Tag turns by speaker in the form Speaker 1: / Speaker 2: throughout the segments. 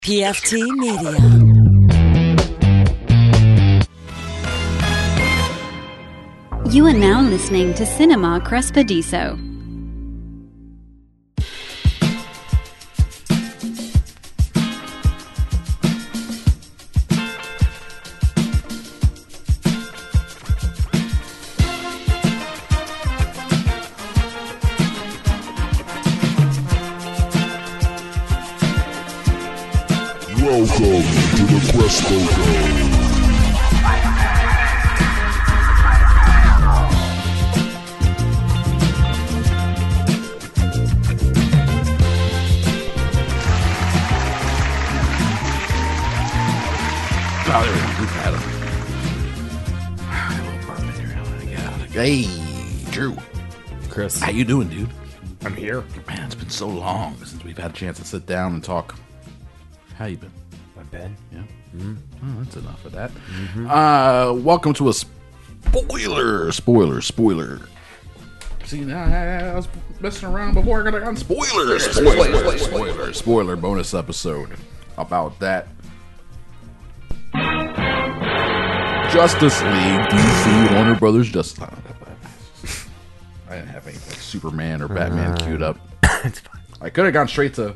Speaker 1: PFT Media.
Speaker 2: You are now listening to Cinema Crespediso.
Speaker 3: Welcome to the Crespo Dome.
Speaker 4: Oh, there we go. We've had a little bourbon here. I'm gonna get out of it. Hey, Drew.
Speaker 5: Chris,
Speaker 4: How you doing, dude?
Speaker 5: I'm here.
Speaker 4: Man, it's been so long since we've had a chance to sit down and talk. How you been?
Speaker 5: My bed.
Speaker 4: Yeah. Oh, that's enough of that. Welcome to a spoiler. See, now I was messing around before I got on spoiler bonus episode about that. Justice League, DC, Warner Brothers, Justice. I didn't have any like Superman or Batman queued up.
Speaker 5: It's fine.
Speaker 4: I could have gone straight to,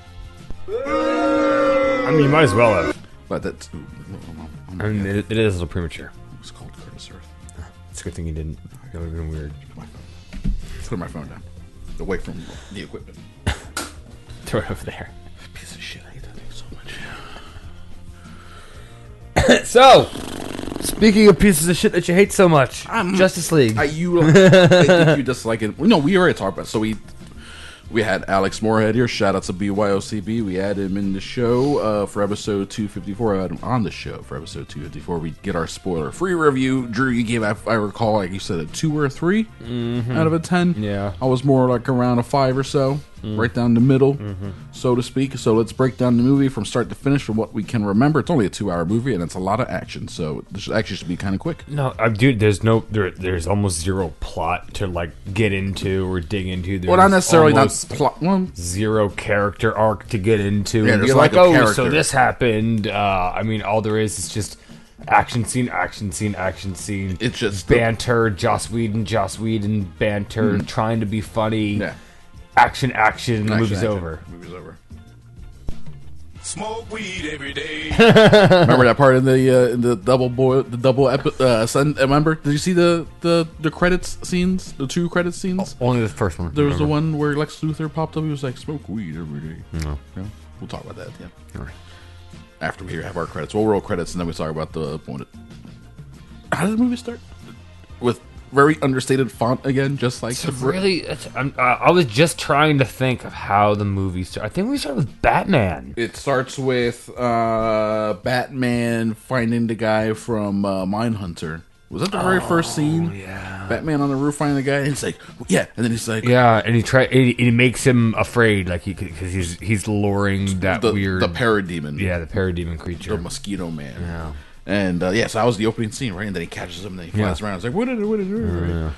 Speaker 5: I mean, you might as well have.
Speaker 4: but that's.
Speaker 5: I mean, it is a little premature.
Speaker 4: It's called Curtis Earth.
Speaker 5: It's a good thing you didn't. That would have been weird.
Speaker 4: Put my phone down, away from the equipment.
Speaker 5: Throw it over there.
Speaker 4: Piece of shit. I hate that thing so much.
Speaker 5: So, speaking of pieces of shit that you hate so much, Justice League.
Speaker 4: I think you dislike it. No, we already talked about it. So we had Alex Moorhead here. Shout out to BYOCB. We had him in the show for episode 254. I had him on the show for episode 254. We get our spoiler-free review. Drew, you gave, if I recall, like you said, a 2 or a 3 out of a 10.
Speaker 5: Yeah.
Speaker 4: I was more like around a 5 or so, right down the middle, so to speak. So let's break down the movie from start to finish from what we can remember. It's only a 2-hour movie, and it's a lot of action, so this actually should be kind of quick.
Speaker 5: No, dude. There's almost zero plot to like get into or dig into. There's
Speaker 4: Well, not necessarily not
Speaker 5: almost
Speaker 4: plot. Well,
Speaker 5: zero character arc to get into.
Speaker 4: Yeah,
Speaker 5: And
Speaker 4: there's
Speaker 5: be
Speaker 4: like
Speaker 5: like,
Speaker 4: a
Speaker 5: oh,
Speaker 4: character.
Speaker 5: so this happened. I mean, all there is just action scene.
Speaker 4: It's just the-
Speaker 5: banter. Joss Whedon banter, trying to be funny.
Speaker 4: yeah.
Speaker 5: Action.
Speaker 4: Movie's
Speaker 5: Movie's over.
Speaker 3: Smoke weed every day.
Speaker 4: Remember that part in the remember? Did you see the credits scenes? The 2 credit scenes?
Speaker 5: Only the first one.
Speaker 4: There was the one where Lex Luthor popped up. He was like, "Smoke weed every day."
Speaker 5: No.
Speaker 4: Yeah, we'll talk about that at the end.
Speaker 5: All right.
Speaker 4: After we have our credits, we'll roll credits and then we talk about the point. How did the movie start? With very understated font again, just like
Speaker 5: So really, I was just trying to think of how the movie started. I think we started with Batman.
Speaker 4: It starts with Batman finding the guy from Mindhunter. Was that the very first scene?
Speaker 5: Yeah.
Speaker 4: Batman on the roof finding the guy, and he's like, yeah, and then he's like,
Speaker 5: Yeah, and he makes him afraid, like because he's luring that weird
Speaker 4: the parademon,
Speaker 5: the parademon creature.
Speaker 4: the mosquito man.
Speaker 5: Yeah.
Speaker 4: And so that was the opening scene, right? And then he catches him, and then he flies around. It's like, what is it? Right?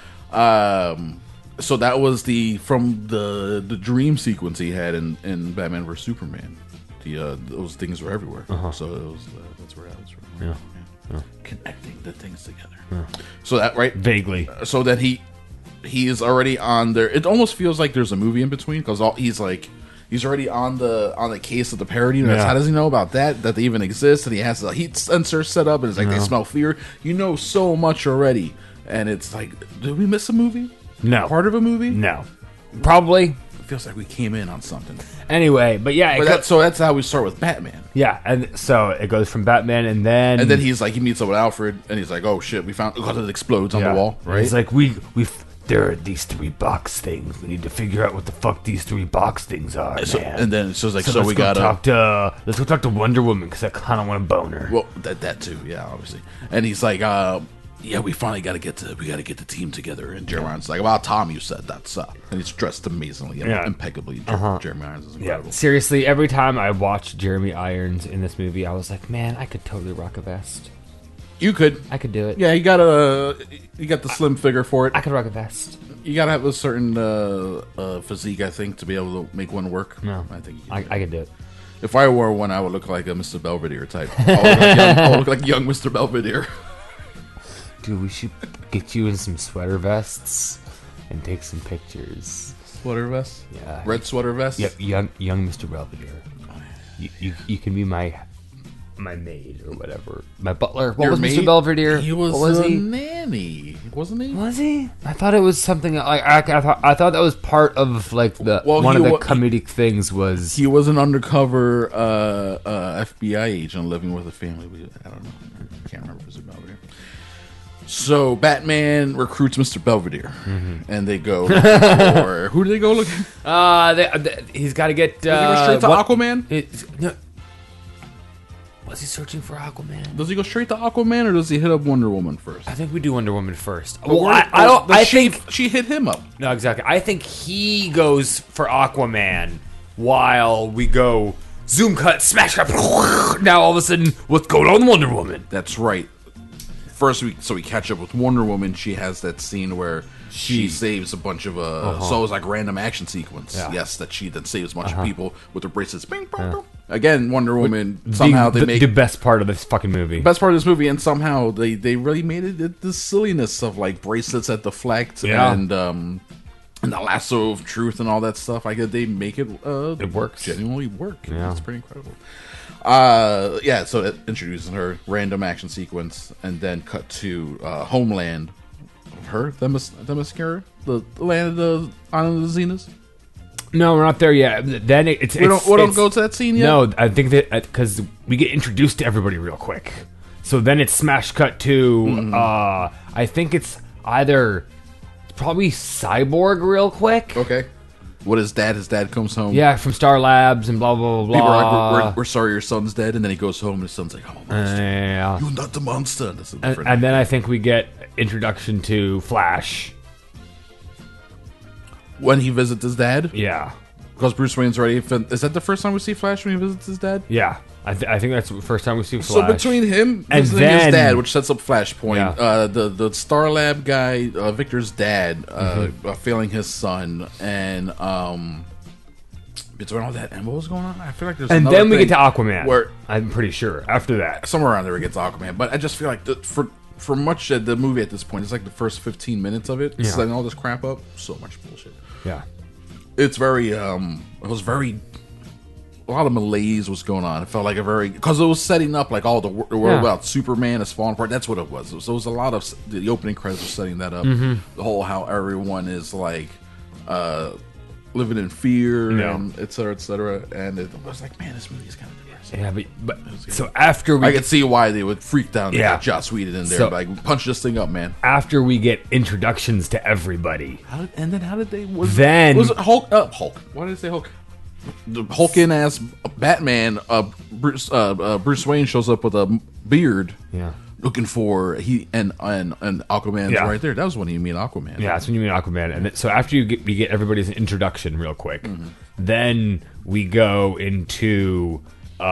Speaker 4: So that was from the dream sequence he had in Batman vs Superman. Those things were everywhere. So it was that's where that was from.
Speaker 5: Yeah.
Speaker 4: Connecting the things together. So that right.
Speaker 5: Vaguely.
Speaker 4: So that he is already on there. It almost feels like there's a movie in between because he's already on the case of the parody.
Speaker 5: Yeah.
Speaker 4: How does he know about that they even exist? And he has a heat sensor set up, and it's like they smell fear. You know so much already, and it's like, did we miss a movie?
Speaker 5: No.
Speaker 4: Part of a movie?
Speaker 5: No. Probably.
Speaker 4: It feels like we came in on something.
Speaker 5: Anyway, but yeah.
Speaker 4: So that's how we start with Batman.
Speaker 5: Yeah, and so it goes from Batman, and then
Speaker 4: He's like, he meets up with Alfred, and he's like, oh shit, we found, because it explodes on the wall,
Speaker 5: And
Speaker 4: right?
Speaker 5: He's like, there are these 3 box things. We need to figure out what the fuck these 3 box things are,
Speaker 4: So,
Speaker 5: man.
Speaker 4: and then so it's like, so
Speaker 5: let's
Speaker 4: we
Speaker 5: go
Speaker 4: gotta
Speaker 5: let's go talk to Wonder Woman because I kind of want to bone her.
Speaker 4: well that too, yeah, obviously. And he's like, yeah, we finally got to get the team together. And Jeremy Irons is like, about Tom, you said that's and he's dressed amazingly, impeccably. Jeremy Irons is incredible.
Speaker 5: Yeah, seriously, every time I watched Jeremy Irons in this movie, I was like, man, I could totally rock a vest.
Speaker 4: You could,
Speaker 5: I could do it.
Speaker 4: yeah, you got the slim figure for it.
Speaker 5: I could rock a vest.
Speaker 4: You gotta have a certain physique, I think, to be able to make one work.
Speaker 5: No,
Speaker 4: I think
Speaker 5: I could do it.
Speaker 4: If I wore one, I would look like a Mr. Belvedere type. I would look like young Mr. Belvedere.
Speaker 5: Dude, we should get you in some sweater vests and take some pictures.
Speaker 4: Sweater vest?
Speaker 5: Yeah.
Speaker 4: Red sweater vest?
Speaker 5: Yep, young Mr. Belvedere. You can be my maid or whatever. My butler. What
Speaker 4: Your
Speaker 5: was
Speaker 4: maid?
Speaker 5: Mr. Belvedere?
Speaker 4: He was,
Speaker 5: what was
Speaker 4: a
Speaker 5: he?
Speaker 4: nanny, wasn't he?
Speaker 5: Was he? I thought it was something like I thought that was part of like the
Speaker 4: Well,
Speaker 5: one of the
Speaker 4: he
Speaker 5: comedic things was
Speaker 4: He was an undercover FBI agent living with a family. I don't know. I can't remember Mr. Belvedere. So Batman recruits Mr. Belvedere, and they go for who do they go looking?
Speaker 5: he's got to get
Speaker 4: Does he go straight to Aquaman?
Speaker 5: No. Was he searching for Aquaman?
Speaker 4: Does he go straight to Aquaman, or does he hit up Wonder Woman first?
Speaker 5: I think we do Wonder Woman first.
Speaker 4: But
Speaker 5: Well, I don't. I think
Speaker 4: she hit him up.
Speaker 5: no, exactly. I think he goes for Aquaman while we go zoom cut, smash cut. Now all of a sudden, what's going on, Wonder Woman?
Speaker 4: That's right. First, we catch up with Wonder Woman. She has that scene where she saves a bunch of so it was like random action sequence.
Speaker 5: Yeah.
Speaker 4: Yes, that she then saves a bunch of people with her bracelets. Bing, bing, bing. Again, Wonder Woman. Somehow they make
Speaker 5: the best part of this fucking movie.
Speaker 4: best part of this movie, and somehow they really made it the silliness of like bracelets that deflect and the lasso of truth and all that stuff. I guess they make it
Speaker 5: It works.
Speaker 4: genuinely work.
Speaker 5: Yeah.
Speaker 4: It's pretty incredible. So it introduces her random action sequence, and then cut to Homeland. Her Themyscira, the land of the island of the Xenas.
Speaker 5: No, we're not there yet. Then we
Speaker 4: don't go to that scene yet.
Speaker 5: No, I think that because we get introduced to everybody real quick. So then it's smash cut to I think it's probably Cyborg real quick.
Speaker 4: Okay. What is dad? His dad comes home.
Speaker 5: Yeah, from Star Labs and blah blah blah.
Speaker 4: People are
Speaker 5: blah.
Speaker 4: like, we're sorry your son's dead, and then he goes home and his son's like, I'm a monster.
Speaker 5: Yeah.
Speaker 4: You're not the monster. That's a different.
Speaker 5: And then I think we get introduction to Flash.
Speaker 4: When he visits his dad,
Speaker 5: Yeah.
Speaker 4: because Bruce Wayne's already. Is that the first time we see Flash when he visits his dad?
Speaker 5: Yeah. I think that's the first time we see Flash.
Speaker 4: So between him
Speaker 5: And
Speaker 4: visiting
Speaker 5: then-
Speaker 4: his dad, which sets up Flashpoint,
Speaker 5: Yeah.
Speaker 4: the Star Lab guy, Victor's dad,
Speaker 5: Mm-hmm.
Speaker 4: failing his son, and between all that and what was going on, I feel like there's
Speaker 5: and
Speaker 4: another
Speaker 5: then we
Speaker 4: thing
Speaker 5: get to Aquaman.
Speaker 4: where
Speaker 5: I'm pretty sure after that.
Speaker 4: somewhere around there we get to Aquaman, but I just feel like for much of the movie at this point, it's like the first 15 minutes of it,
Speaker 5: Yeah.
Speaker 4: setting all this crap up, so much bullshit.
Speaker 5: Yeah.
Speaker 4: It's very a lot of malaise was going on. It felt like because it was setting up like all the world about Superman is falling apart. That's what it was. So it was a lot of the opening credits were setting that up.
Speaker 5: Mm-hmm.
Speaker 4: The whole how everyone is like living in fear and et cetera, and it was like, man, this movie is kind of depressing.
Speaker 5: Yeah, but so after we
Speaker 4: I could see why they would freak down.
Speaker 5: Yeah.
Speaker 4: Yeah, Joss Whedon in there,
Speaker 5: So-
Speaker 4: like punch this thing up, man.
Speaker 5: after we get introductions to everybody,
Speaker 4: How did they?
Speaker 5: Then-
Speaker 4: was it Hulk? Hulk. Why did I say Hulk? The Hulking ass Batman. Bruce Wayne shows up with a beard.
Speaker 5: Yeah.
Speaker 4: Looking for and Aquaman's
Speaker 5: Yeah.
Speaker 4: right there. That was when you mean Aquaman.
Speaker 5: yeah, that's when you mean Aquaman. And so after we get everybody's introduction real quick, then we go into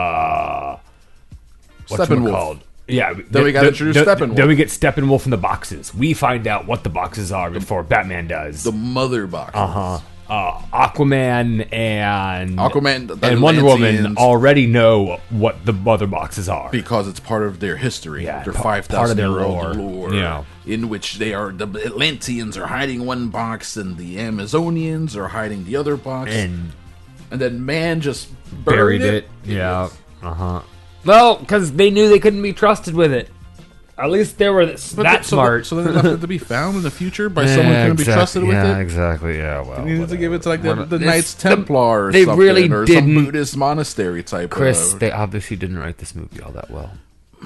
Speaker 4: Steppenwolf.
Speaker 5: called? Yeah.
Speaker 4: Then we got introduced Steppenwolf.
Speaker 5: Then we get Steppenwolf in the boxes. We find out what the boxes are before Batman does.
Speaker 4: The mother box.
Speaker 5: Aquaman and Wonder
Speaker 4: Atlanteans,
Speaker 5: Woman already know what the mother boxes are.
Speaker 4: because it's part of their history.
Speaker 5: Yeah,
Speaker 4: their
Speaker 5: part of
Speaker 4: 5,000
Speaker 5: their
Speaker 4: year
Speaker 5: lore.
Speaker 4: old lore.
Speaker 5: Yeah.
Speaker 4: In which the Atlanteans are hiding one box and the Amazonians are hiding the other box.
Speaker 5: And
Speaker 4: And then man just
Speaker 5: buried it. Yeah. Well, because they knew they couldn't be trusted with it. At least they were smart.
Speaker 4: So they left it to be found in the future by someone who couldn't be trusted with it.
Speaker 5: exactly. Yeah, well,
Speaker 4: You needed to give it to like the
Speaker 5: It's-
Speaker 4: Knights Templar or
Speaker 5: they
Speaker 4: something,
Speaker 5: really
Speaker 4: or
Speaker 5: didn't-
Speaker 4: some Buddhist monastery type.
Speaker 5: Chris, they obviously didn't write this movie all that well.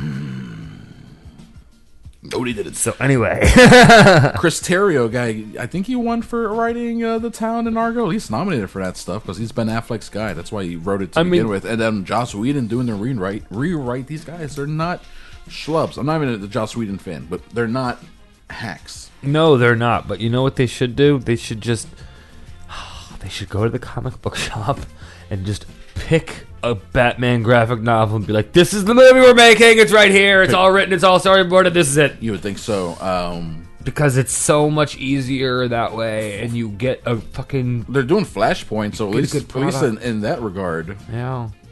Speaker 4: Nobody did it.
Speaker 5: So anyway,
Speaker 4: Chris Terrio guy, I think he won for writing The Town and Argo. He's nominated for that stuff because he's Ben Affleck's guy. That's why he wrote it to begin with. And then Joss Whedon doing the rewrite. These guys, they're not schlubs. I'm not even a Joss Whedon fan, but they're not hacks.
Speaker 5: no, they're not. But you know what they should do? They should just they should go to the comic book shop and just pick a Batman graphic novel and be like, "This is the movie we're making. It's right here. It's all written. It's all storyboarded. This is it."
Speaker 4: You would think so.
Speaker 5: Because it's so much easier that way, and you get a fucking
Speaker 4: They're doing Flashpoint, so at
Speaker 5: Get a
Speaker 4: least
Speaker 5: good product.
Speaker 4: in that regard.
Speaker 5: yeah.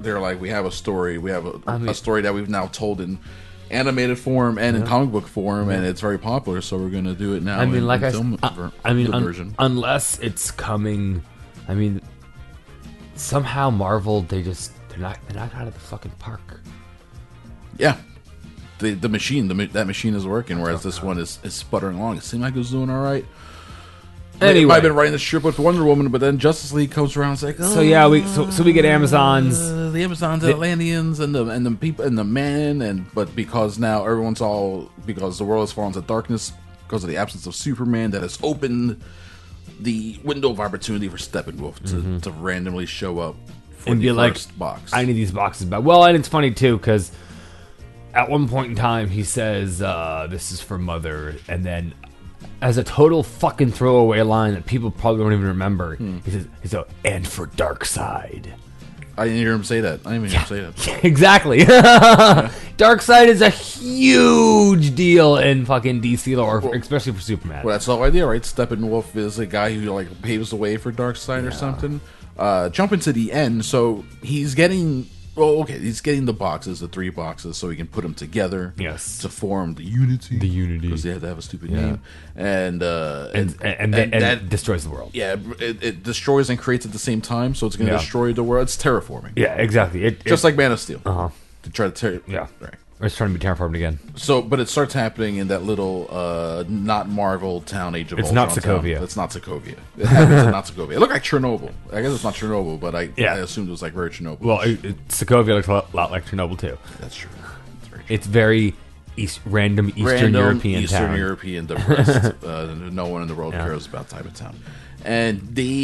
Speaker 4: they're like, we have a story. We have
Speaker 5: I mean-
Speaker 4: a story that we've now told in animated form and in comic book form, and it's very popular. So we're going to do it now.
Speaker 5: I mean,
Speaker 4: in,
Speaker 5: like
Speaker 4: in
Speaker 5: I,
Speaker 4: film version.
Speaker 5: unless it's coming. I mean, somehow Marvel, they're not out of the fucking park.
Speaker 4: Yeah. The machine, that machine is working, whereas this one is sputtering along. It seemed like it was doing all right. They might have been writing the strip with Wonder Woman, but then Justice League comes around. It's like,
Speaker 5: So yeah, we get Amazons.
Speaker 4: the Amazons, the Atlanteans, and the people, and the men, but because now because the world has fallen into darkness because of the absence of Superman, that has opened the window of opportunity for Steppenwolf to randomly show up for
Speaker 5: And
Speaker 4: the
Speaker 5: be like,
Speaker 4: first box.
Speaker 5: I need these boxes back. Well, and it's funny too because at one point in time he says, "This is for Mother," and then as a total fucking throwaway line that people probably don't even remember, he says, "And for Darkseid."
Speaker 4: I didn't hear him say that. I didn't even hear him say that.
Speaker 5: Exactly. Darkseid is a huge deal in fucking DC lore, especially for Superman.
Speaker 4: Well, that's the whole idea, right? Steppenwolf is a guy who like paves the way for Darkseid or something. Jump into the end. So he's getting he's getting the boxes, the 3 boxes, so he can put them together.
Speaker 5: Yes.
Speaker 4: To form the Unity.
Speaker 5: The Unity.
Speaker 4: Because they have to have a stupid name. And
Speaker 5: that destroys the world.
Speaker 4: yeah, it destroys and creates at the same time, so it's going to
Speaker 5: Yeah.
Speaker 4: destroy the world. It's terraforming.
Speaker 5: Yeah, exactly.
Speaker 4: Just like Man of Steel.
Speaker 5: Uh-huh.
Speaker 4: To try to tear.
Speaker 5: Yeah.
Speaker 4: Right.
Speaker 5: Or it's trying to be terraformed again.
Speaker 4: So, but it starts happening in that little, not Marvel town, Age of
Speaker 5: It's
Speaker 4: Ultron
Speaker 5: not Sokovia.
Speaker 4: town. It's not Sokovia. It happens in not Sokovia. It looked like Chernobyl. I guess it's not Chernobyl, but I assumed it was like very Chernobyl.
Speaker 5: Well, Sokovia looks a lot like Chernobyl too.
Speaker 4: That's true. That's very true.
Speaker 5: It's very random Eastern European
Speaker 4: Eastern
Speaker 5: town.
Speaker 4: European depressed. No one in the world cares about type of town. And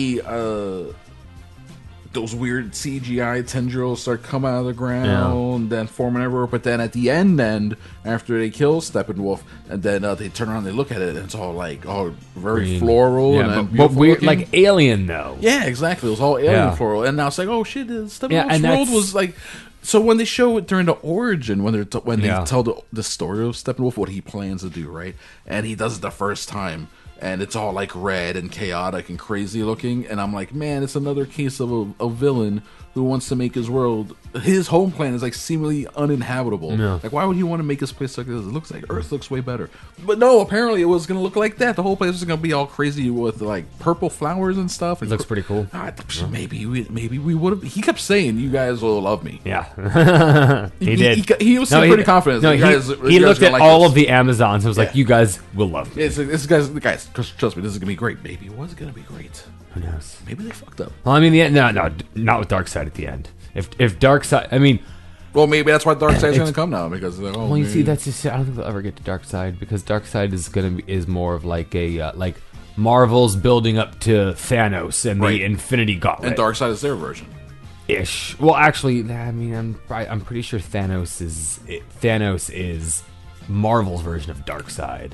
Speaker 4: those weird CGI tendrils start coming out of the ground, then forming everywhere. But then at the end, after they kill Steppenwolf, and then they turn around, they look at it, and it's all very
Speaker 5: Green.
Speaker 4: floral,
Speaker 5: Yeah,
Speaker 4: and
Speaker 5: but
Speaker 4: beautiful
Speaker 5: weird,
Speaker 4: looking.
Speaker 5: like Alien though.
Speaker 4: Yeah, exactly. It was all alien
Speaker 5: Yeah.
Speaker 4: floral, and now it's like, oh shit, Steppenwolf's
Speaker 5: Yeah, and
Speaker 4: world
Speaker 5: that's-
Speaker 4: was like. So when they show it during the origin, when they
Speaker 5: Yeah.
Speaker 4: tell the story of Steppenwolf, what he plans to do, right, and he does it the first time, and it's all like red and chaotic and crazy looking, and I'm like, man, it's another case of a villain who wants to make his world, his home planet is like seemingly uninhabitable.
Speaker 5: Yeah.
Speaker 4: Like, why would he want to make his place like this? It looks like Earth looks way better. But no, apparently it was going to look like that. The whole place was going to be all crazy with like purple flowers and stuff.
Speaker 5: It looks pretty cool.
Speaker 4: Maybe we would have. He kept saying, "You guys will love me."
Speaker 5: Yeah, he did.
Speaker 4: He was pretty confident.
Speaker 5: No,
Speaker 4: You guys- you
Speaker 5: he
Speaker 4: guys
Speaker 5: looked
Speaker 4: are
Speaker 5: at
Speaker 4: gonna like
Speaker 5: all
Speaker 4: this.
Speaker 5: of the Amazons and was like,
Speaker 4: Yeah.
Speaker 5: "You guys will love me."
Speaker 4: This guys, trust me, this is gonna be great. Maybe it was gonna be great.
Speaker 5: Who knows?
Speaker 4: Maybe they fucked up.
Speaker 5: Well, I mean, no, not with Darkseid at the end. If Darkseid, I mean,
Speaker 4: Well, maybe that's why Darkseid's gonna come now because they're like, oh,
Speaker 5: well, you
Speaker 4: maybe-
Speaker 5: see, that's just I don't think they'll ever get to Darkseid because Darkseid is more of like a like Marvel's building up to Thanos and
Speaker 4: Right.
Speaker 5: the Infinity Gauntlet
Speaker 4: and Darkseid is their version.
Speaker 5: ish. Well, actually, I mean, I'm pretty sure Thanos is Marvel's version of Darkseid.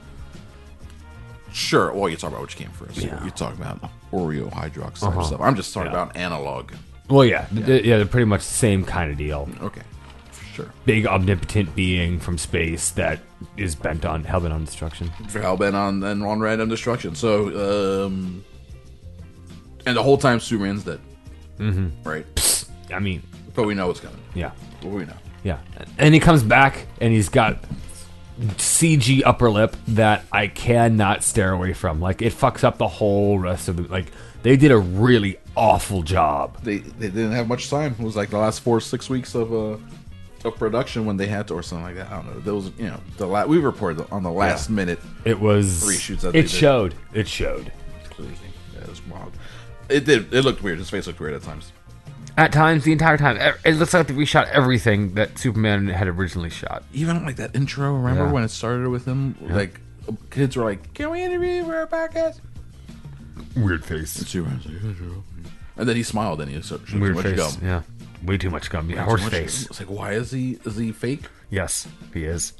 Speaker 4: Sure. Well, you're talking about which came first.
Speaker 5: Yeah.
Speaker 4: You're talking about Oreo hydroxide stuff. I'm just talking about analog.
Speaker 5: Well, yeah, they're pretty much the same kind of deal.
Speaker 4: Okay. Sure.
Speaker 5: Big omnipotent being from space that is hell-bent on destruction.
Speaker 4: For hellbent on random destruction. So, and the whole time Superman's dead. Mm-hmm. Right.
Speaker 5: I mean,
Speaker 4: But we know what's coming.
Speaker 5: yeah,
Speaker 4: But we know.
Speaker 5: yeah. And he comes back and he's got CG upper lip that I cannot stare away from. Like it fucks up the whole rest of the like. They did a really awful job.
Speaker 4: They didn't have much time. It was like the last 4 or 6 weeks of production when they had to, or something like that. I don't know. There was, we reported on the last minute.
Speaker 5: It was
Speaker 4: Reshoots that they
Speaker 5: It
Speaker 4: did.
Speaker 5: showed. It showed.
Speaker 4: Crazy. Yeah, it was wild. It did. It looked weird. His face looked weird at times.
Speaker 5: At times, the entire time, it looks like they reshot everything that Superman had originally shot.
Speaker 4: Even like that intro. Remember
Speaker 5: Yeah.
Speaker 4: when it started with him? Like kids were like, "Can we interview you for our podcast?"
Speaker 5: Weird face.
Speaker 4: And Superman's like, "Yeah, sure." And then he smiled and he showed too
Speaker 5: Weird
Speaker 4: much
Speaker 5: face.
Speaker 4: gum.
Speaker 5: Yeah. Way too much gum. Yeah,
Speaker 4: Too
Speaker 5: horse
Speaker 4: much
Speaker 5: face.
Speaker 4: gum. It's like, why is he fake?
Speaker 5: Yes, he is.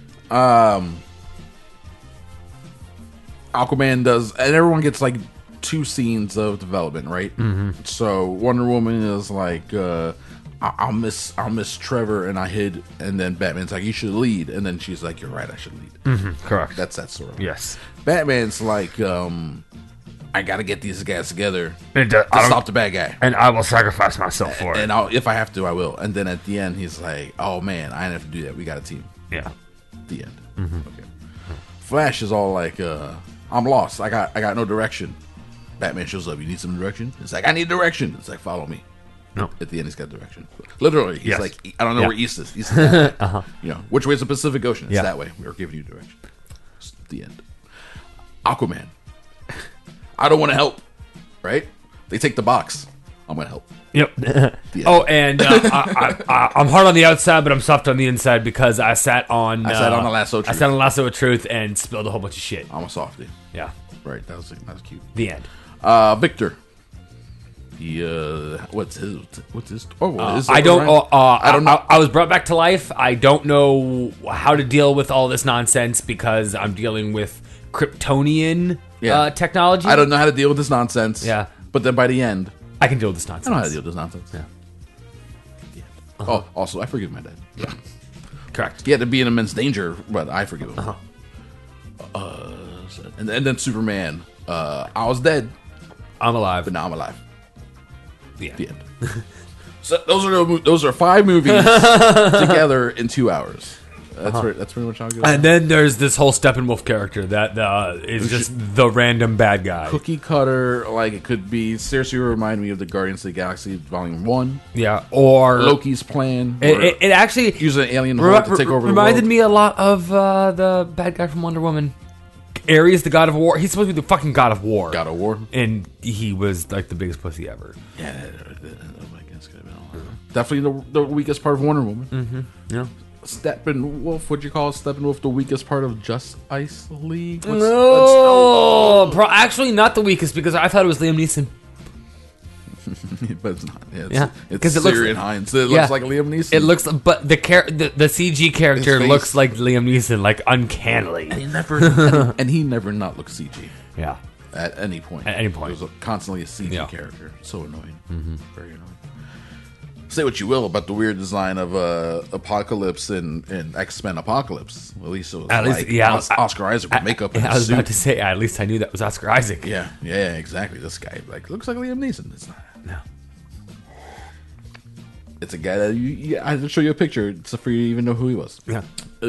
Speaker 4: Aquaman does, and everyone gets like 2 scenes of development, right? Mm-hmm. So Wonder Woman is like, I'll miss Trevor, and I hid, and then Batman's like, you should lead, and then she's like, you're right, I should lead.
Speaker 5: Correct.
Speaker 4: That's that sort of.
Speaker 5: Yes.
Speaker 4: Batman's like, I got to get these guys together
Speaker 5: And,
Speaker 4: to stop the bad guy.
Speaker 5: and I will sacrifice myself for
Speaker 4: And if I have to, I will. And then at the end, he's like, "Oh man, I didn't have to do that. We got a team."
Speaker 5: Yeah.
Speaker 4: The end. Okay. Flash is all like, "I'm lost. I got no direction." Batman shows up. You need some direction? It's like, I need direction. It's like, follow me.
Speaker 5: No.
Speaker 4: At the end, he's got direction. Literally, he's
Speaker 5: Yes.
Speaker 4: like, I don't know
Speaker 5: Yeah.
Speaker 4: where east is. East is that way. You know, which way is the Pacific Ocean? It's
Speaker 5: Yeah.
Speaker 4: that way. We're giving you direction. It's the end. Aquaman. I don't want to help. Right? They take the box. I'm going to help.
Speaker 5: Yep.
Speaker 4: The
Speaker 5: Oh,
Speaker 4: end.
Speaker 5: and I'm hard on the outside, but I'm soft on the inside because I sat on
Speaker 4: I sat on the lasso of
Speaker 5: I
Speaker 4: truth.
Speaker 5: sat on the lasso of truth and spilled a whole bunch of shit.
Speaker 4: I'm a softie.
Speaker 5: Yeah.
Speaker 4: Right. That was cute.
Speaker 5: The end.
Speaker 4: Victor. What's his? Oh, well, is it
Speaker 5: I don't.
Speaker 4: Ryan?
Speaker 5: I don't know. I was brought back to life. I don't know how to deal with all this nonsense because I'm dealing with Kryptonian technology.
Speaker 4: I don't know how to deal with this nonsense.
Speaker 5: Yeah.
Speaker 4: But then by the end,
Speaker 5: I can deal with this
Speaker 4: I
Speaker 5: nonsense.
Speaker 4: know how to deal with this nonsense.
Speaker 5: Yeah.
Speaker 4: Oh, also, I forgive my dad. Yeah.
Speaker 5: Correct.
Speaker 4: He had to be in immense danger, but I forgive him. And then Superman. I was dead,
Speaker 5: I'm alive.
Speaker 4: but now I'm alive.
Speaker 5: The end.
Speaker 4: The end. So those are 5 movies together in 2 hours. That's pretty much how it goes.
Speaker 5: And then there's this whole Steppenwolf character that is just the random bad guy.
Speaker 4: Cookie cutter, like it could be. Seriously, remind me of the Guardians of the Galaxy Volume 1.
Speaker 5: Yeah. Or
Speaker 4: Loki's plan.
Speaker 5: It actually
Speaker 4: use an alien horde to take over the
Speaker 5: reminded
Speaker 4: world.
Speaker 5: me a lot of the bad guy from Wonder Woman. Ares, the god of war. He's supposed to be the fucking god of war.
Speaker 4: God of War.
Speaker 5: And he was like the biggest pussy ever.
Speaker 4: Yeah, I guess could have been all. Definitely the weakest part of Wonder Woman.
Speaker 5: Yeah.
Speaker 4: Steppenwolf, what'd you call Steppenwolf? The weakest part of Justice League?
Speaker 5: Actually not the weakest because I thought it was Liam Neeson.
Speaker 4: but it's not. Yeah,
Speaker 5: Yeah,
Speaker 4: it's
Speaker 5: 'cause it looks
Speaker 4: Syrian
Speaker 5: like-
Speaker 4: Hines. It
Speaker 5: yeah.
Speaker 4: looks like Liam Neeson.
Speaker 5: It looks, but the CG character
Speaker 4: His face.
Speaker 5: looks like Liam Neeson, like uncannily.
Speaker 4: he never and he never not looks CG
Speaker 5: Yeah.
Speaker 4: at any point.
Speaker 5: At any point.
Speaker 4: He was constantly a CG
Speaker 5: Yeah.
Speaker 4: character. So annoying. Very annoying. Say what you will about the weird design of Apocalypse and X-Men Apocalypse. At least it was Oscar Isaac with makeup and
Speaker 5: I was
Speaker 4: suit.
Speaker 5: about to say, at least I knew that was Oscar Isaac.
Speaker 4: Yeah, exactly. This guy looks like Liam Neeson. It's not.
Speaker 5: No.
Speaker 4: It's a guy that I have to show you a picture so for you to even know who he was.
Speaker 5: Yeah.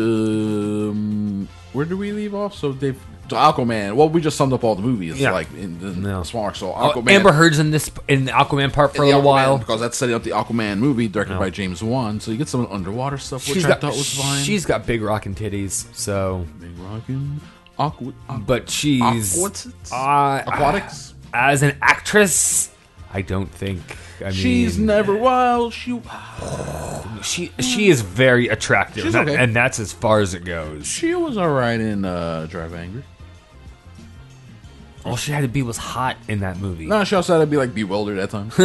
Speaker 4: Where did we leave off? So Aquaman. Well, we just summed up all the movies,
Speaker 5: Yeah.
Speaker 4: like in the
Speaker 5: No.
Speaker 4: smaller. So
Speaker 5: Oh,
Speaker 4: Aquaman,
Speaker 5: Amber Heard's in the Aquaman part for a little while.
Speaker 4: because that's setting up the Aquaman movie directed by James Wan. So you get some underwater stuff, which
Speaker 5: She's
Speaker 4: I
Speaker 5: got
Speaker 4: thought was fine.
Speaker 5: she's got big rockin' titties, so
Speaker 4: big rockin'
Speaker 5: but she's
Speaker 4: aquatics.
Speaker 5: as an actress. I don't think. I
Speaker 4: She's
Speaker 5: mean,
Speaker 4: never wild.
Speaker 5: she is very attractive,
Speaker 4: She's okay.
Speaker 5: and that's as far as it goes.
Speaker 4: She was alright in Drive Angry.
Speaker 5: All she had to be was hot in that movie.
Speaker 4: No, she also had to be like bewildered at times.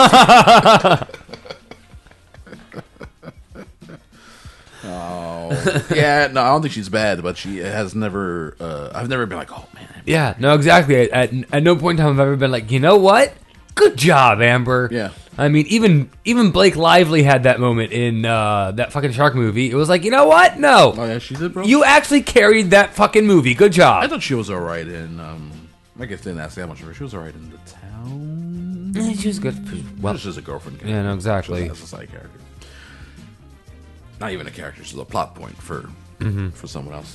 Speaker 4: Yeah, no, I don't think she's bad, but she has never. I've never been like, oh man.
Speaker 5: Yeah, no, exactly. At no point in time have I ever been like, you know what? Good job, Amber.
Speaker 4: Yeah.
Speaker 5: I mean, even Blake Lively had that moment in that fucking shark movie. It was like, you know what? No.
Speaker 4: Oh yeah, she did, bro.
Speaker 5: You actually carried that fucking movie. Good
Speaker 4: I
Speaker 5: job.
Speaker 4: thought she was alright in. I guess didn't ask that much of her. She was alright in The Town.
Speaker 5: She was good.
Speaker 4: Well, she's just a girlfriend.
Speaker 5: Yeah, no, exactly.
Speaker 4: As a side character. Not even a character. She's a plot point for someone else.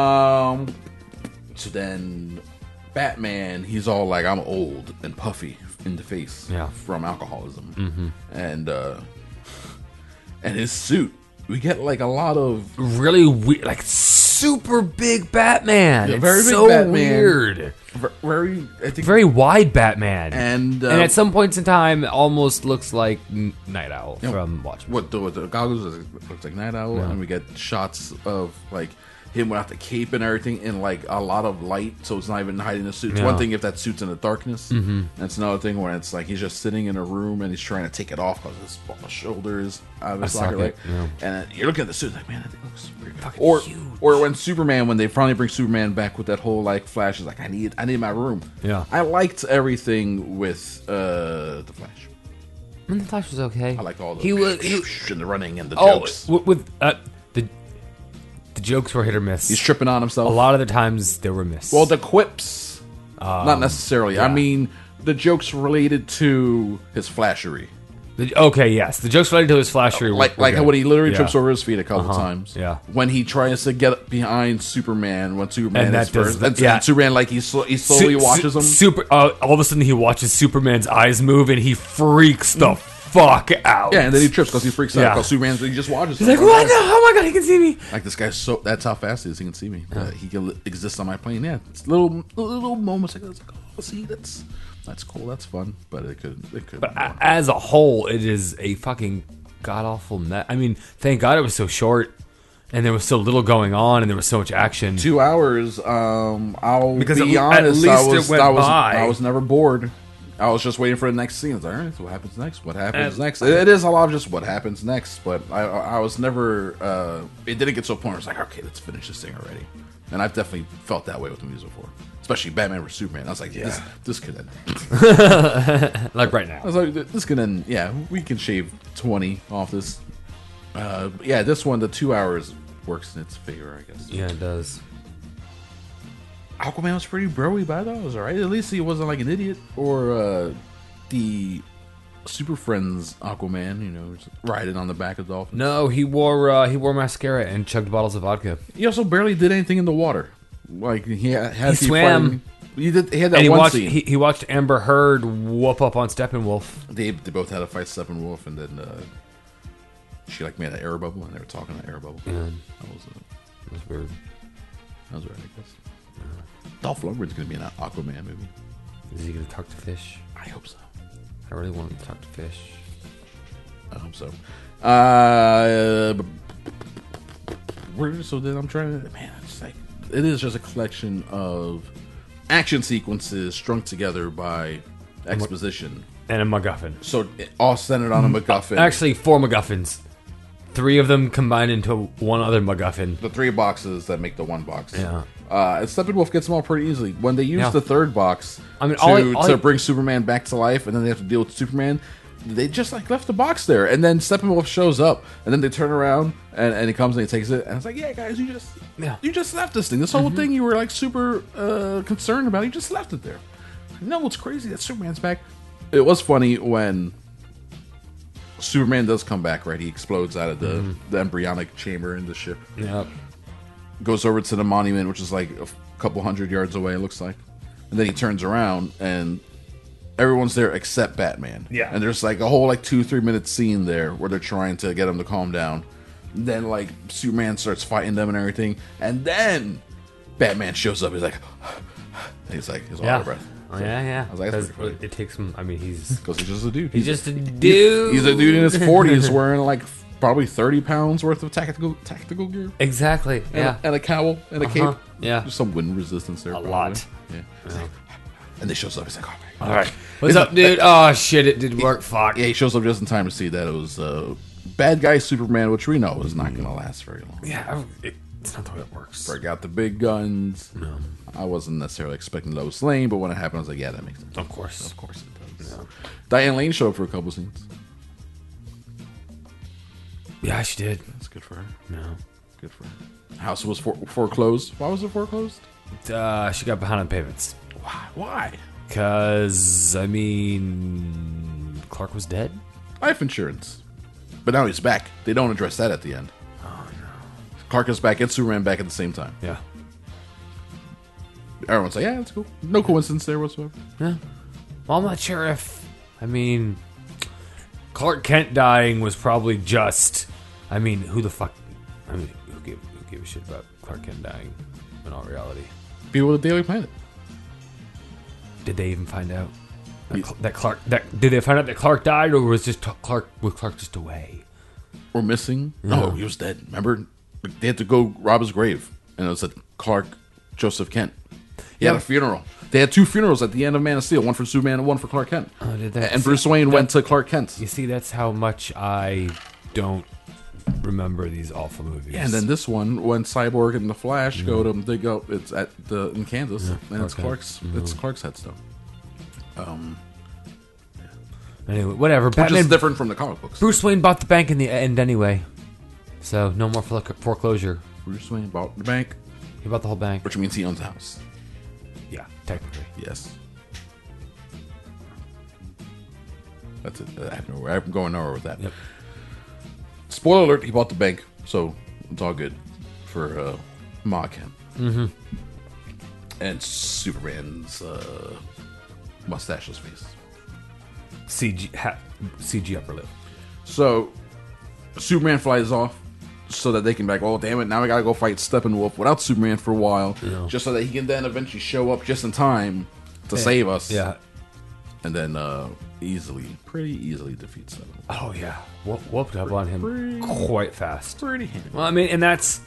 Speaker 4: So then, Batman, he's all like, I'm old and puffy in the face from alcoholism, and his suit. We get like a lot of
Speaker 5: Really weird, like super big Batman.
Speaker 4: Yeah,
Speaker 5: It's
Speaker 4: very big
Speaker 5: so
Speaker 4: Batman.
Speaker 5: weird.
Speaker 4: very, I think,
Speaker 5: Very wide Batman.
Speaker 4: and
Speaker 5: at some points in time, almost looks like Night Owl from Watchmen.
Speaker 4: what the goggles looks like Night Owl, and we get shots of like him without the cape and everything, and like a lot of light, so it's not even hiding the suit. It's one thing if that suit's in the darkness. That's another thing when it's like he's just sitting in a room and he's trying to take it off because his shoulders out of his
Speaker 5: suck
Speaker 4: socket,
Speaker 5: it, yeah.
Speaker 4: and you're looking at the suit like, man, that thing looks weird.
Speaker 5: Fucking huge.
Speaker 4: Or when Superman, when they finally bring Superman back with that whole like Flash is like, I need my room.
Speaker 5: Yeah.
Speaker 4: I liked everything with the Flash.
Speaker 5: And the Flash was okay.
Speaker 4: I liked all the
Speaker 5: he was
Speaker 4: and the running and the
Speaker 5: oh
Speaker 4: jokes.
Speaker 5: with the jokes were hit or miss.
Speaker 4: He's tripping on himself.
Speaker 5: A lot of the times they were miss.
Speaker 4: Well, the quips Not necessarily. I
Speaker 5: yeah.
Speaker 4: mean, the jokes related to his flashery.
Speaker 5: Okay, yes. The jokes related to his flashery.
Speaker 4: Like
Speaker 5: good.
Speaker 4: when he literally
Speaker 5: Yeah.
Speaker 4: trips over his feet a couple times.
Speaker 5: Yeah.
Speaker 4: When he tries to get behind Superman, when Superman
Speaker 5: And
Speaker 4: is
Speaker 5: that does-
Speaker 4: first. And,
Speaker 5: yeah.
Speaker 4: and Superman, like, he slowly watches him.
Speaker 5: All of a sudden, he watches Superman's eyes move, and he freaks the fuck out.
Speaker 4: Yeah, and then he trips because he freaks out
Speaker 5: Yeah.
Speaker 4: because Superman, he just watches
Speaker 5: He's
Speaker 4: him.
Speaker 5: like, "What? No! Oh my god, he can see me!"
Speaker 4: Like, this guy's that's how fast he is. He can see me. He can exist on my plane. Yeah, it's little moments like that. It's like, oh, see, that's cool. That's fun. But it could.
Speaker 5: But as a whole, it is a fucking god awful mess. I mean, thank God it was so short, and there was so little going on, and there was so much action.
Speaker 4: 2 hours. I'll
Speaker 5: Because
Speaker 4: be
Speaker 5: at
Speaker 4: honest.
Speaker 5: least it went by.
Speaker 4: I was never bored. I was just waiting for the next scene. It's like, all right, so what happens next? What happens next? It is a lot of just what happens next. But I was never. It didn't get to a point where it's like, okay, let's finish this thing already. And I've definitely felt that way with the movies before, especially Batman vs Superman. I was like, this could end.
Speaker 5: Like right now.
Speaker 4: I was like, this could end. Yeah, we can shave 20 off this. Yeah, this one, the 2 hours works in its favor, I guess.
Speaker 5: Yeah, it does.
Speaker 4: Aquaman was pretty broy, but I thought it was alright. At least he wasn't like an idiot or the Super Friends Aquaman, you know, just riding on the back of dolphins.
Speaker 5: No, he wore mascara and chugged bottles of vodka.
Speaker 4: He also barely did anything in the water. Like he had
Speaker 5: He
Speaker 4: to be
Speaker 5: swam.
Speaker 4: fighting- He did. He had that
Speaker 5: And he
Speaker 4: one
Speaker 5: watched
Speaker 4: scene.
Speaker 5: he watched Amber Heard whoop up on Steppenwolf.
Speaker 4: They both had to fight Steppenwolf, and then she like made an air bubble, and they were talking an air bubble.
Speaker 5: Yeah,
Speaker 4: That was
Speaker 5: it was weird.
Speaker 4: right, I guess. Dolph Lundgren's gonna be in an Aquaman movie.
Speaker 5: Is he gonna talk to fish?
Speaker 4: I hope so.
Speaker 5: I really want him to talk to fish.
Speaker 4: I hope so. So then I'm trying to, man, it's like, it is just a collection of action sequences strung together by exposition.
Speaker 5: And a MacGuffin.
Speaker 4: So all centered on a MacGuffin.
Speaker 5: Actually, 4 MacGuffins. 3 of them combined into one other MacGuffin.
Speaker 4: the 3 boxes that make the 1 box.
Speaker 5: Yeah.
Speaker 4: And Steppenwolf gets them all pretty easily. When they use
Speaker 5: Yeah.
Speaker 4: the 3rd box
Speaker 5: I mean,
Speaker 4: to bring Superman back to life, and then they have to deal with Superman, they just like left the box there. And then Steppenwolf shows up, and then they turn around, and he comes and he takes it, and it's like, yeah, guys, you just left this thing. This whole thing you were like super concerned about, you just left it there. No, what's crazy that Superman's back. It was funny when Superman does come back, right? He explodes out of the embryonic chamber in the ship.
Speaker 5: Yep.
Speaker 4: Goes over to the monument, which is like a couple hundred yards away, it looks like. And then he turns around, and everyone's there except Batman.
Speaker 5: Yeah.
Speaker 4: And there's like a whole like 2-3 minute scene there where they're trying to get him to calm down. And then like Superman starts fighting them and everything. And then Batman shows up. He's like, and he's like, he's all out of breath.
Speaker 5: Oh, yeah.
Speaker 4: I was like, that's
Speaker 5: 'Cause
Speaker 4: pretty funny.
Speaker 5: it takes him. I mean, he's
Speaker 4: Because he's just a dude.
Speaker 5: he's just a dude.
Speaker 4: He's a dude in his 40s wearing like probably 30 pounds worth of tactical gear.
Speaker 5: Exactly. Yeah.
Speaker 4: And a cowl and a
Speaker 5: Uh-huh.
Speaker 4: cape.
Speaker 5: Yeah.
Speaker 4: There's some wind resistance there.
Speaker 5: A
Speaker 4: probably.
Speaker 5: lot.
Speaker 4: Yeah. He's like, and they shows up. He's like, oh,
Speaker 5: All right. What's up, dude? Oh shit! It didn't work. Fuck.
Speaker 4: Yeah, he shows up just in time to see that it was bad guy Superman, which we know is not going to last very long.
Speaker 5: Yeah. It's not the way it works.
Speaker 4: Break out the big guns.
Speaker 5: No.
Speaker 4: I wasn't necessarily expecting Lois Lane, but when it happened, I was like, yeah, that makes sense.
Speaker 5: Of course.
Speaker 4: Of course it does. Diane Lane showed up for a couple scenes.
Speaker 5: Yeah, she did.
Speaker 4: That's good for her.
Speaker 5: No.
Speaker 4: Good for her. House was foreclosed. Why was it foreclosed?
Speaker 5: She got behind on payments.
Speaker 4: Why?
Speaker 5: Cause I mean, Clark was dead.
Speaker 4: Life insurance. But now he's back. They don't address that at the end. Oh, no. Clark is back and Superman back at the same time.
Speaker 5: Yeah.
Speaker 4: Everyone's like, yeah, that's cool. No coincidence there whatsoever.
Speaker 5: Yeah. Well, I'm not sure if. I mean, Clark Kent dying was probably just. I mean, who the fuck? I mean, who gave a shit about Clark Kent dying? In all reality,
Speaker 4: People with the Daily Planet.
Speaker 5: did they even find out that Clark? Did they find out that Clark died, or was just Clark? Was Clark just away?
Speaker 4: Or missing. No, he was dead. Remember? They had to go rob his grave. And it was a Clark Joseph Kent. He had a funeral. They had 2 funerals at the end of Man of Steel. One for Superman and one for Clark Kent.
Speaker 5: Oh, did they?
Speaker 4: And Bruce Wayne went to Clark Kent.
Speaker 5: You see, that's how much I don't remember these awful movies.
Speaker 4: Yeah, and then this one, when Cyborg and the Flash go to dig up, it's in Kansas, and it's
Speaker 5: Clark
Speaker 4: Clark's headstone.
Speaker 5: Anyway, whatever.
Speaker 4: Which
Speaker 5: Batman.
Speaker 4: is different from the comic books.
Speaker 5: Bruce Wayne bought the bank in the end anyway, so no more foreclosure.
Speaker 4: Bruce Wayne bought the bank,
Speaker 5: He bought the whole bank.
Speaker 4: which means he owns the house.
Speaker 5: Yeah. technically.
Speaker 4: Yes. That's it. I'm going nowhere with that.
Speaker 5: Yep.
Speaker 4: Spoiler alert, he bought the bank, so it's all good for Ma Kent. Mm-hmm. And Superman's mustache's face.
Speaker 5: CG upper lip.
Speaker 4: So Superman flies off so that they can be like, oh, damn it, now we gotta go fight Steppenwolf without Superman for a while, just so that he can then eventually show up just in time to save us.
Speaker 5: Yeah.
Speaker 4: And then pretty easily defeats Steppenwolf.
Speaker 5: Oh, yeah. Whooped up on him quite fast.
Speaker 4: Pretty handy.
Speaker 5: Well, I mean, and that's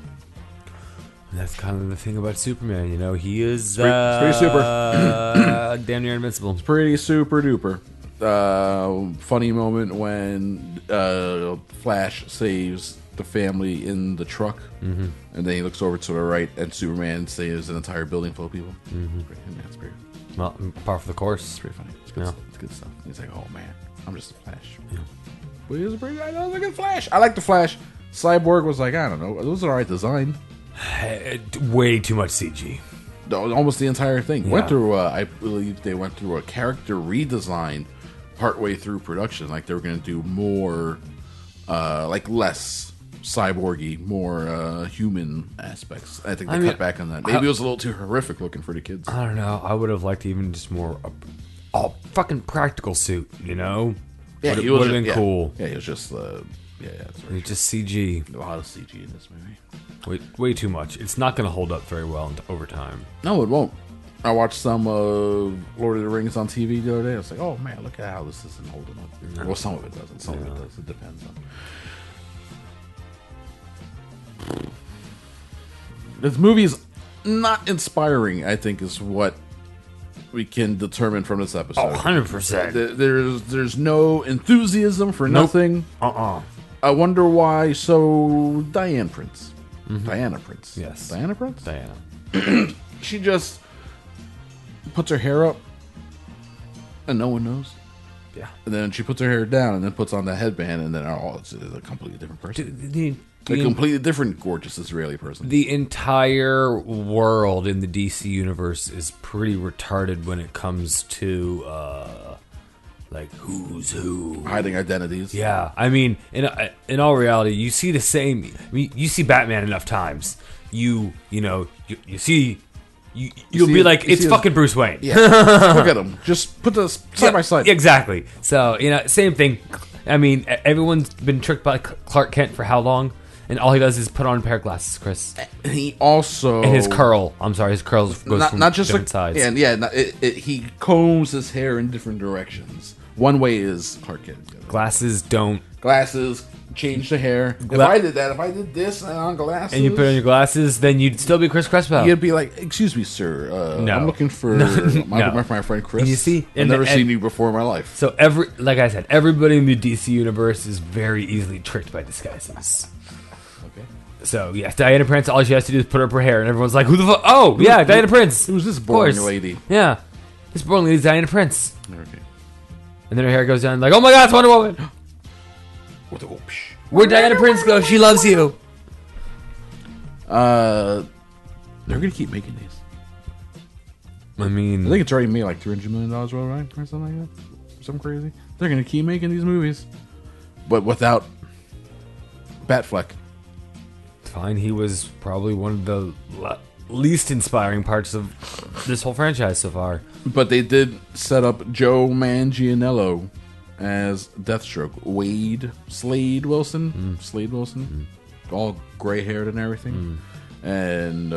Speaker 5: kind of the thing about Superman, you know. He is
Speaker 4: pretty super.
Speaker 5: damn near invincible.
Speaker 4: Pretty super duper. Funny moment when Flash saves the family in the truck, and then he looks over to the right, and Superman saves an entire building full of people. That's pretty.
Speaker 5: Well, par for the course.
Speaker 4: It's pretty funny. It's good,
Speaker 5: Yeah.
Speaker 4: stuff. It's good stuff. He's like, oh man, I'm just a Flash. Yeah. But he was a pretty. I was like a Flash. I like the Flash. Cyborg was like, I don't know, it was an alright design.
Speaker 5: Way too much CG.
Speaker 4: Almost the entire thing.
Speaker 5: Yeah.
Speaker 4: Went through. I believe they went through a character redesign partway through production. Like they were going to do more, like less cyborgy, more human aspects. I think they cut back on that. Maybe it was a little too horrific looking for the kids.
Speaker 5: I don't know. I would have liked even just more a fucking practical suit. You know.
Speaker 4: Yeah,
Speaker 5: would
Speaker 4: he was
Speaker 5: have been
Speaker 4: yeah.
Speaker 5: cool.
Speaker 4: Yeah, he was just. That's right.
Speaker 5: It's just CG.
Speaker 4: A lot of CG in this movie.
Speaker 5: Way too much. It's not going to hold up very well over time.
Speaker 4: No, it won't. I watched some Lord of the Rings on TV the other day. I was like, oh man, look at how this isn't holding up. Well, some of it doesn't. Some of it does. It depends on. This movie is not inspiring, I think, is what we can determine from this episode.
Speaker 5: 100%.
Speaker 4: There's no enthusiasm for nothing. I wonder why. So Diana Prince.
Speaker 5: Yes.
Speaker 4: Diana Prince?
Speaker 5: Diana.
Speaker 4: She just puts her hair up and no one knows.
Speaker 5: Yeah.
Speaker 4: And then she puts her hair down and then puts on the headband and then it's a completely different person. A completely different gorgeous Israeli person.
Speaker 5: The entire world in the DC universe is pretty retarded when it comes to like who's who,
Speaker 4: Hiding identities.
Speaker 5: Yeah, I mean, in all reality, you see the same. I mean, you see Batman enough times, you see. You'll be like, it's fucking Bruce Wayne.
Speaker 4: Yeah, look at him. Just put this side by side.
Speaker 5: Exactly. So same thing. I mean, everyone's been tricked by Clark Kent for how long? And all he does is put on a pair of glasses, Chris.
Speaker 4: He also
Speaker 5: and his curl. I'm sorry, his curls goes from
Speaker 4: not just
Speaker 5: different sides.
Speaker 4: He combs his hair in different directions. One way is Clark Kent.
Speaker 5: Glasses don't.
Speaker 4: Glasses change the hair. If I did this and on glasses,
Speaker 5: and you put on your glasses, then you'd still be Chris Crespo.
Speaker 4: You'd be like, "Excuse me, sir.
Speaker 5: No.
Speaker 4: I'm looking for my friend Chris.
Speaker 5: And you see,
Speaker 4: I've never seen you before in my life."
Speaker 5: So like I said, everybody in the DC universe is very easily tricked by disguises.
Speaker 4: Okay.
Speaker 5: So yes, Diana Prince. All she has to do is put up her hair, and everyone's like, "Who the fuck? Oh, yeah, Diana Prince.
Speaker 4: Who's this boring lady?
Speaker 5: Yeah, this boring lady's Diana Prince."
Speaker 4: Okay.
Speaker 5: And then her hair goes down, like, "Oh my God, it's Wonder Woman." Where'd Diana Prince go? She loves you.
Speaker 4: They're gonna keep making these.
Speaker 5: I mean,
Speaker 4: I think it's already made like $300 million worldwide or something like that. Something crazy. They're gonna keep making these movies, but without Batfleck.
Speaker 5: fine. He was probably one of the least inspiring parts of this whole franchise so far.
Speaker 4: But they did set up Joe Manganiello as Deathstroke. Slade Wilson, all gray haired and everything. And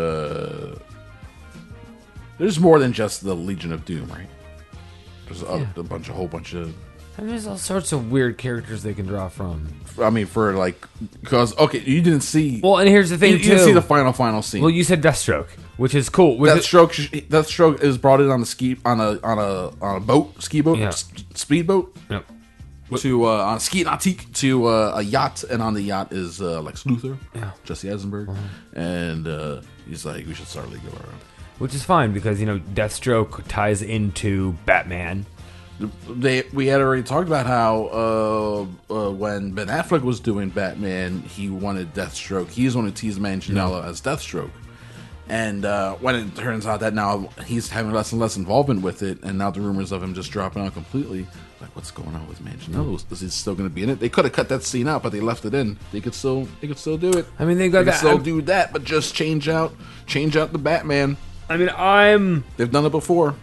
Speaker 4: there's more than just the Legion of Doom, right? There's a whole bunch of.
Speaker 5: And there's all sorts of weird characters they can draw from.
Speaker 4: I mean, because you didn't see.
Speaker 5: Well, and here's the thing,
Speaker 4: you didn't see the final scene.
Speaker 5: Well, you said Deathstroke, which is cool.
Speaker 4: Deathstroke is brought in on a boat, ski boat, speedboat.
Speaker 5: Yep.
Speaker 4: To on a ski nautique to a yacht, and on the yacht is Lex Luthor, Jesse Eisenberg, and he's like, we should start League of Our Own,
Speaker 5: which is fine because Deathstroke ties into Batman.
Speaker 4: We had already talked about how when Ben Affleck was doing Batman, he wanted Deathstroke. He's going to tease Manganiello as Deathstroke, And when it turns out that now he's having less and less involvement with it, and now the rumors of him just dropping out completely, like what's going on with Manganiello? Is he still going to be in it? They could have cut that scene out, but they left it in. They could still do it.
Speaker 5: I mean, they got
Speaker 4: They could
Speaker 5: that.
Speaker 4: still do that, but just change out the Batman.
Speaker 5: I mean,
Speaker 4: They've done it before.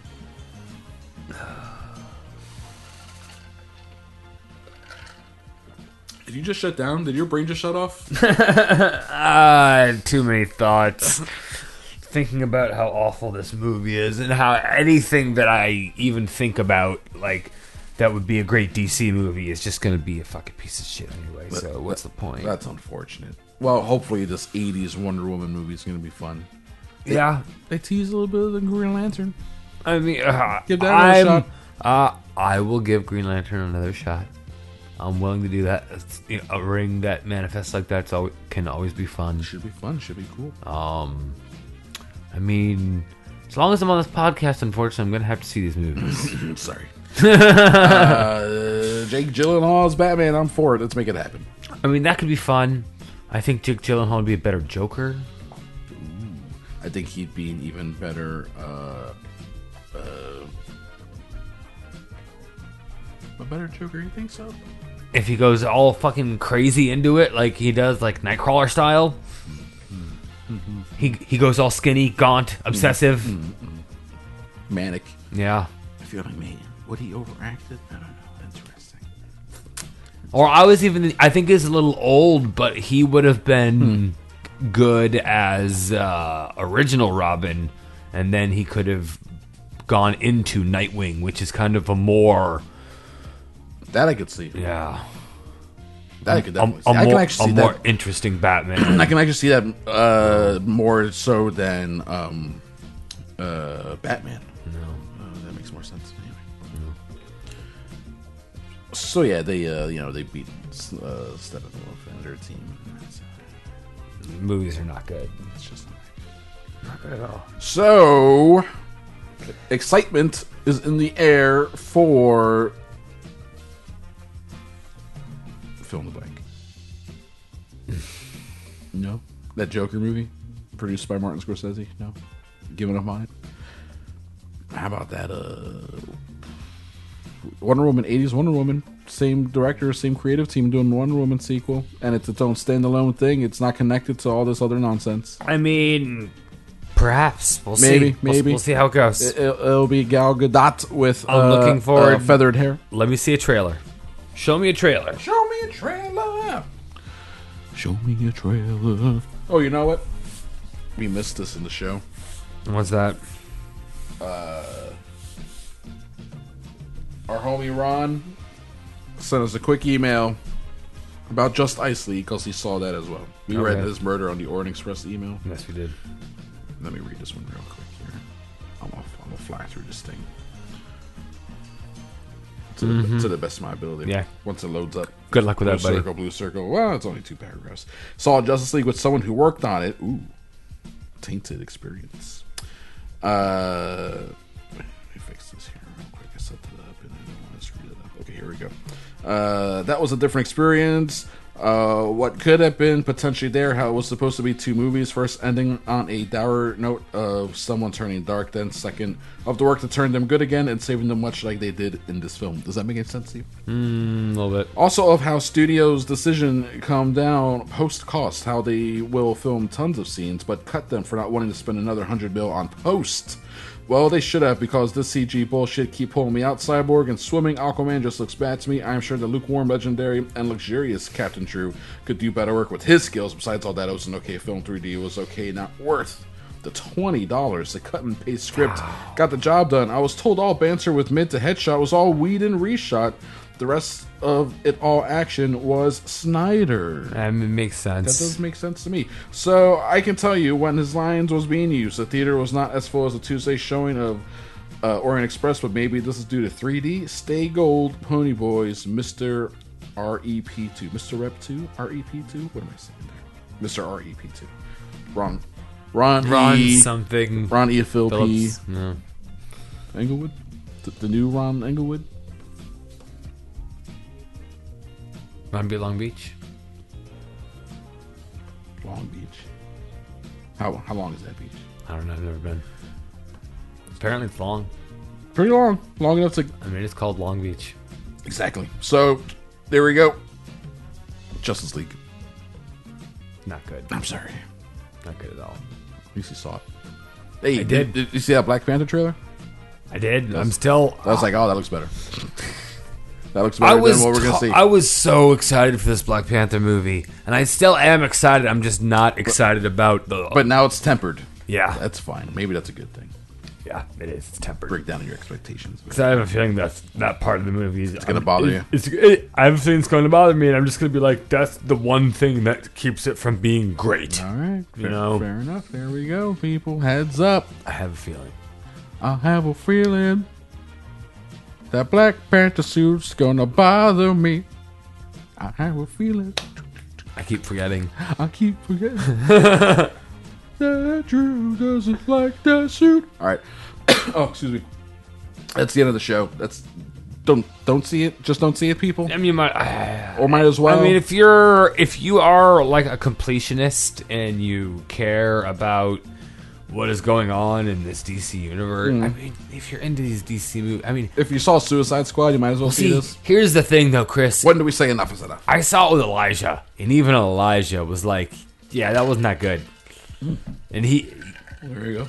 Speaker 4: Did you just shut down? Did your brain just shut off?
Speaker 5: Too many thoughts. Thinking about how awful this movie is, and how anything that I even think about, like, that would be a great DC movie is just going to be a fucking piece of shit anyway. So what's the point?
Speaker 4: That's unfortunate. Well, hopefully this 80s Wonder Woman movie is going to be fun.
Speaker 5: Yeah.
Speaker 4: They tease a little bit of the Green Lantern.
Speaker 5: I mean,
Speaker 4: Give that another
Speaker 5: shot. I will give Green Lantern another shot. I'm willing to do that. It's, a ring that manifests like that can always be fun.
Speaker 4: Should be fun. Should be cool.
Speaker 5: I mean, as long as I'm on this podcast, unfortunately, I'm going to have to see these movies.
Speaker 4: Sorry. Jake Gyllenhaal's Batman. I'm for it. Let's make it happen.
Speaker 5: I mean, that could be fun. I think Jake Gyllenhaal would be a better Joker.
Speaker 4: I think he'd be an even better a better Joker. You think so?
Speaker 5: If he goes all fucking crazy into it, like he does, like Nightcrawler style. He goes all skinny, gaunt, obsessive.
Speaker 4: Manic.
Speaker 5: Yeah.
Speaker 4: I feel like, man, would he overacted? I don't know. Interesting.
Speaker 5: Or I think he's a little old, but he would have been good as original Robin, and then he could have gone into Nightwing, which is kind of a more...
Speaker 4: That I could see.
Speaker 5: Yeah.
Speaker 4: That I could definitely see. I can actually see
Speaker 5: a more
Speaker 4: that.
Speaker 5: interesting Batman.
Speaker 4: I can actually see that more so than Batman.
Speaker 5: No.
Speaker 4: That makes more sense. Anyway. So yeah, they beat Steppenwolf and their team.
Speaker 5: Movies are not good.
Speaker 4: It's just
Speaker 5: Not good at all.
Speaker 4: so excitement is in the air for fill in the blank. No, that Joker movie produced by Martin Scorsese. No, giving up on it. How about that? Wonder Woman, 80s Wonder Woman, same director, same creative team doing Wonder Woman sequel, and it's its own standalone thing. It's not connected to all this other nonsense.
Speaker 5: I mean, perhaps we'll
Speaker 4: Maybe,
Speaker 5: see.
Speaker 4: maybe.
Speaker 5: We'll see how it goes.
Speaker 4: It'll be Gal Gadot with
Speaker 5: I'm looking forward-
Speaker 4: feathered hair.
Speaker 5: Let me see a trailer. Show me a trailer.
Speaker 4: Show me a trailer. Show me a trailer. Oh, you know what? We missed this in the show.
Speaker 5: What's that?
Speaker 4: Our homie Ron sent us a quick email about Just Ice League because he saw that as well. We read
Speaker 5: Okay.
Speaker 4: his murder on the Orient Express email.
Speaker 5: Yes, we did.
Speaker 4: Let me read this one real quick here. I'm gonna fly through this thing to the best of my ability.
Speaker 5: Yeah.
Speaker 4: Once it loads up.
Speaker 5: Good luck with
Speaker 4: Blue
Speaker 5: that, buddy.
Speaker 4: circle, blue circle. Well, it's only 2 paragraphs. Saw Justice League with someone who worked on it. Ooh, tainted experience. Let me fix this here real quick. I set it up and I don't want to screw it up. Okay, here we go. That was a different experience. What could have been potentially there, how it was supposed to be 2 movies. First, ending on a dour note of someone turning dark. Then, second, of the work to turn them good again and saving them much like they did in this film. Does that make any sense to you?
Speaker 5: A little bit.
Speaker 4: Also of how studios' decision come down post-cost, how they will film tons of scenes, but cut them for not wanting to spend another $100 million on post. Well, they should have, because this CG bullshit keep pulling me out. Cyborg and swimming Aquaman just looks bad to me. I am sure the lukewarm, legendary, and luxurious Captain True could do better work with his skills. Besides all that, it was an okay film. 3D was okay, not worth the $20. The cut and paste script got the job done. I was told all banter with mid to headshot was all Whedon reshot. The rest of it all action was Snyder.
Speaker 5: It makes sense.
Speaker 4: That does make sense to me. So I can tell you, when his lines was being used, the theater was not as full as the Tuesday showing of Orient Express, but maybe this is due to 3D. Stay Gold, Pony Boys, Mr. REP2. Mr. Rep 2? REP2? What am I saying there? Mr. REP2. Ron E.
Speaker 5: something.
Speaker 4: Ron E. Phil P.
Speaker 5: Phillips. No.
Speaker 4: Englewood? The new Ron Englewood?
Speaker 5: Long Beach.
Speaker 4: Long Beach. How long is that beach?
Speaker 5: I don't know. I've never been. Apparently, it's long.
Speaker 4: Pretty long. Long enough to...
Speaker 5: I mean, it's called Long Beach.
Speaker 4: Exactly. So, there we go. Justice League.
Speaker 5: Not good.
Speaker 4: I'm sorry.
Speaker 5: Not good at all.
Speaker 4: At least you saw it. Hey,
Speaker 5: I did.
Speaker 4: Did you see that Black Panther trailer?
Speaker 5: I did. I'm still.
Speaker 4: I was like, oh, that looks better. That looks better than what we're going to see.
Speaker 5: I was so excited for this Black Panther movie, and I still am excited. I'm just not excited about the.
Speaker 4: But now it's tempered.
Speaker 5: Yeah,
Speaker 4: That's fine. Maybe that's a good thing.
Speaker 5: yeah, it is. It's tempered.
Speaker 4: Break down your expectations.
Speaker 5: Because I have a feeling that part of the movie is
Speaker 4: gonna bother you.
Speaker 5: I have a feeling it's going to bother me, and I'm just going to be like, that's the one thing that keeps it from being great.
Speaker 4: All right.
Speaker 5: You know?
Speaker 4: Fair enough. There we go, people. Heads up.
Speaker 5: I have a feeling.
Speaker 4: I have a feeling that Black Panther suit's gonna bother me. I have a feeling.
Speaker 5: I keep forgetting.
Speaker 4: I keep forgetting that Drew doesn't like that suit. All right. Oh, excuse me. That's the end of the show. That's don't see it. Just don't see it, people.
Speaker 5: I mean, you might,
Speaker 4: Or might as well.
Speaker 5: I mean, if you are like a completionist and you care about what is going on in this DC universe, I mean, if you're into these DC movies, I mean,
Speaker 4: if you saw Suicide Squad, you might as well see this.
Speaker 5: Here's the thing, though, Chris.
Speaker 4: When do we say enough is enough?
Speaker 5: I saw it with Elijah, and even Elijah was like, "Yeah, that wasn't that good." And
Speaker 4: There you go.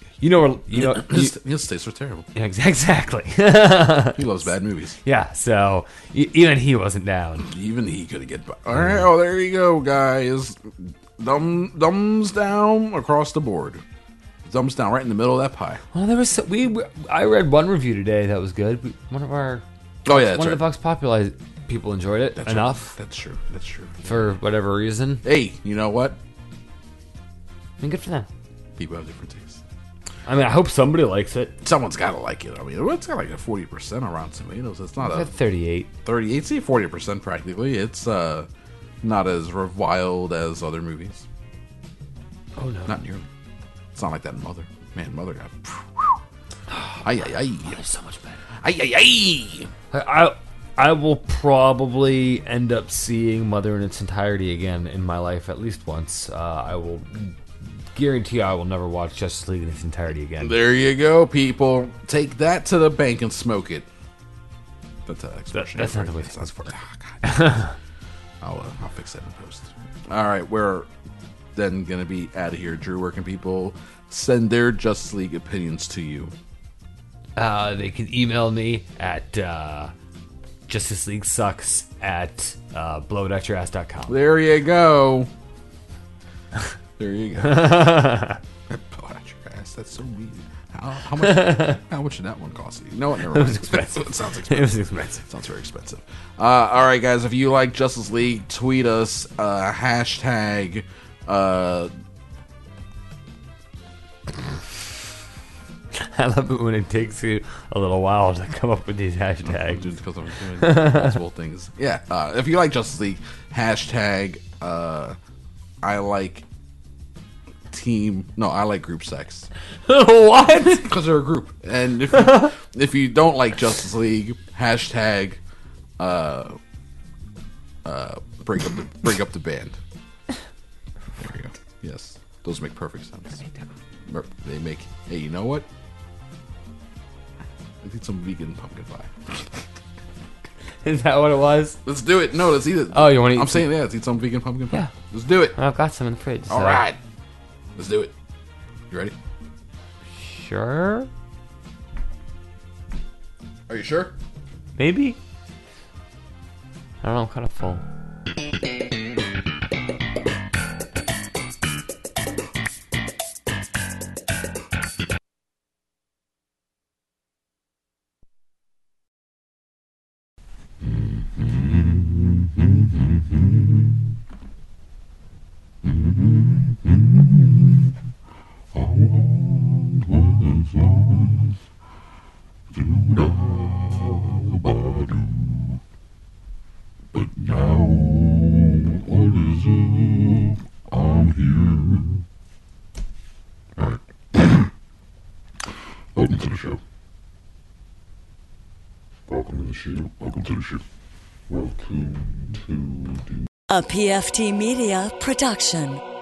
Speaker 5: his
Speaker 4: tastes are terrible.
Speaker 5: Yeah, exactly.
Speaker 4: He loves bad movies.
Speaker 5: Yeah, so even he wasn't down.
Speaker 4: Even he could get by. All right, oh, there you go, guys. Thumbs down across the board. Thumbs down right in the middle of that pie.
Speaker 5: Well, there was I read one review today that was good. One of the Vox Populi people enjoyed it enough.
Speaker 4: Right. That's true.
Speaker 5: For whatever reason.
Speaker 4: Hey, you know what?
Speaker 5: I mean, good for them.
Speaker 4: People have different tastes.
Speaker 5: I mean, I hope somebody likes it.
Speaker 4: Someone's got to like it. I mean, it's got like a 40% on Rotten Tomatoes. It's not a
Speaker 5: 38.
Speaker 4: 38. See, 40% practically. It's not as reviled as other movies.
Speaker 5: Oh no,
Speaker 4: not nearly. It's not like that Mother. Man, Mother got. Ay ay ay.
Speaker 5: Mother's so much better.
Speaker 4: Ay ay ay.
Speaker 5: I will probably end up seeing Mother in its entirety again in my life at least once. I will guarantee I will never watch Justice League in its entirety again.
Speaker 4: There you go, people. Take that to the bank and smoke it. That's an expression.
Speaker 5: That's not the way it sounds.
Speaker 4: I'll fix that in post. All right, we're then going to be out of here. Drew, where can people send their Justice League opinions to you?
Speaker 5: They can email me at justiceleaguesucks at blowitatourass.com.
Speaker 4: There you go. There you go. Blow out your ass. That's so mean. How much did that one cost you? You know what? Never mind.
Speaker 5: It was expensive.
Speaker 4: It sounds expensive.
Speaker 5: It was expensive.
Speaker 4: Sounds very expensive. All right, guys. If you like Justice League, tweet us. Hashtag.
Speaker 5: I love it when it takes you a little while to come up with these hashtags.
Speaker 4: Just because I'm doing multiple things. Yeah. If you like Justice League, hashtag. I like team. No, I like group sex.
Speaker 5: What?
Speaker 4: Because they're a group. And if you don't like Justice League, hashtag. Break up the band. There we go. Yes, those make perfect sense. They make. Hey, you know what? I need some vegan pumpkin pie.
Speaker 5: Is that what it was?
Speaker 4: Let's do it. No, let's eat it.
Speaker 5: Oh, you want to eat?
Speaker 4: I'm saying, yeah, let's eat some vegan pumpkin pie.
Speaker 5: Yeah.
Speaker 4: Let's do it.
Speaker 5: I've got some in the fridge.
Speaker 4: All right. Let's do it. You ready?
Speaker 5: Sure.
Speaker 4: Are you sure?
Speaker 5: Maybe. I don't know. I'm kind of full.
Speaker 3: Welcome to the show. Welcome to the show. Welcome to the show. Welcome to the...
Speaker 1: A PFT Media production.